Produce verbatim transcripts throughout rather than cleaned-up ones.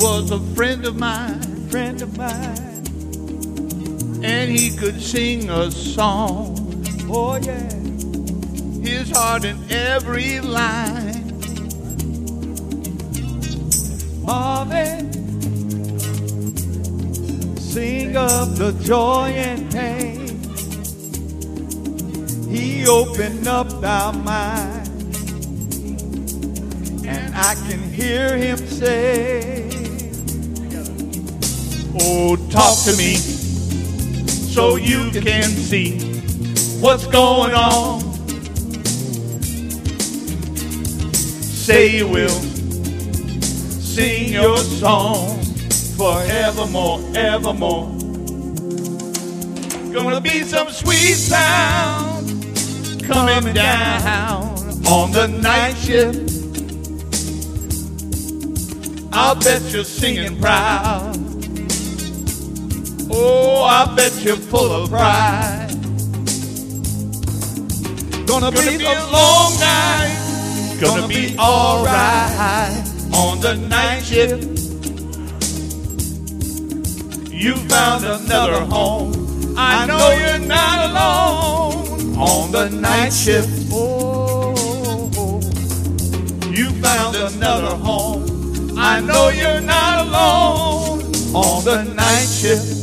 was a friend of mine, friend of mine, and he could sing a song. oh yeah, His heart in every line. Marvin, sing of the joy and pain. He opened up our mind, and I can hear him say, Oh, talk to me so you can see what's going on. Say you will sing your song forevermore, evermore. Gonna be some sweet sound coming down on the night shift. I'll bet you're singing proud. Oh, I bet you're full of pride. Gonna, Gonna be, be a long night. Gonna, Gonna be, be alright on the night shift. You found another home. I know you're not alone on the night shift. Oh, you found another home. I know you're not alone on the night shift.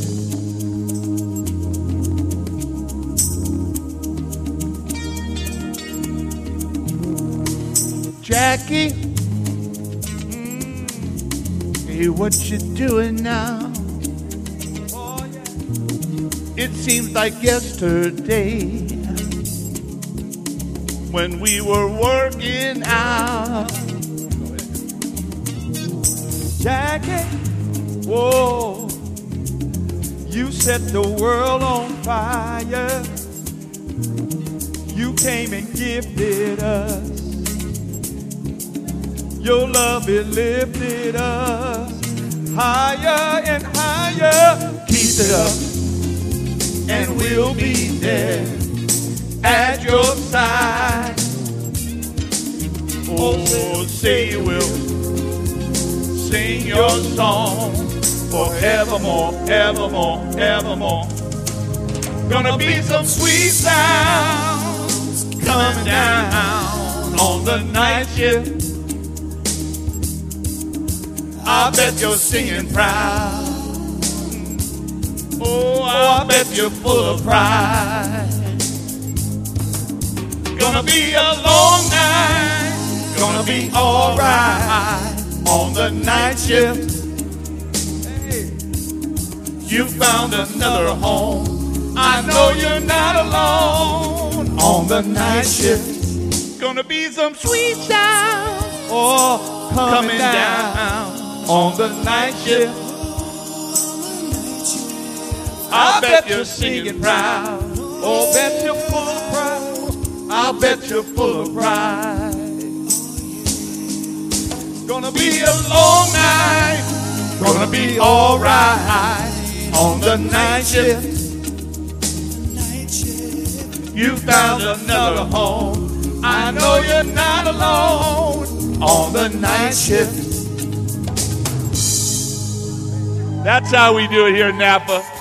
Jackie, mm, hey, what you doing now? oh yeah, It seems like yesterday when we were working out. Jackie, whoa, you set the world on fire. You came and gifted us. Your love, it lifted us higher and higher. Keep it up, and we'll be there at your side. Oh, say you will sing your song forevermore, evermore, evermore. Gonna be some sweet sounds coming down on the night shift. I bet you're singing proud. Oh, I bet you're full of pride. Gonna be a long night. Gonna be alright on the night shift. Hey, you found another home. I know you're not alone on the night shift. Gonna be some sweet sound, Oh, coming, coming down, down on the night shift. I bet you're singing proud. Oh, bet you're full of pride. I bet you're full of pride. Gonna be a long night. Gonna be alright on the night shift. You found another home. I know you're not alone on the night shift. That's how we do it here in Napa.